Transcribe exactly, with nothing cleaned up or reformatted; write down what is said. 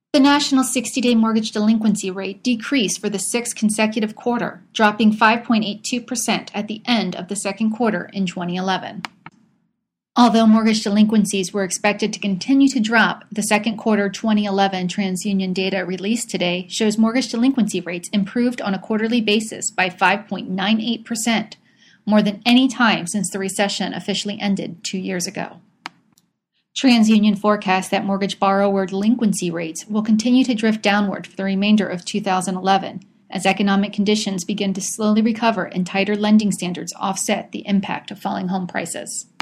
The national sixty-day mortgage delinquency rate decreased for the sixth consecutive quarter, dropping five point eight two percent at the end of the second quarter in twenty eleven. Although mortgage delinquencies were expected to continue to drop, the second quarter twenty eleven TransUnion data released today shows mortgage delinquency rates improved on a quarterly basis by five point nine eight percent, more than any time since the recession officially ended two years ago. TransUnion forecasts that mortgage borrower delinquency rates will continue to drift downward for the remainder of two thousand eleven as economic conditions begin to slowly recover and tighter lending standards offset the impact of falling home prices.